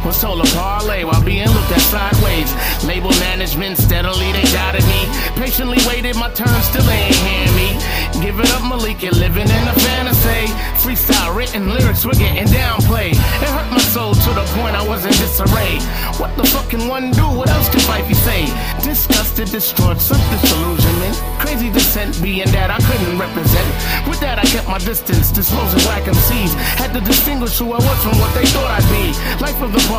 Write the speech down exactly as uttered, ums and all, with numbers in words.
was told to parlay while being looked at sideways. Label management steadily, they doubted me. Patiently waited my turn, still they ain't hearing me. Give it up, Malik, you're living in a fantasy. Freestyle written lyrics were getting downplayed. It hurt my soul to the point I was in disarray. What the fuck can one do? What else can Fifey say? Disgusted, distraught, some disillusionment. Crazy descent being that I couldn't represent. With that I kept my distance, disposing whack M Cs. Had to distinguish who I was from what they thought I'd be. Life of the party.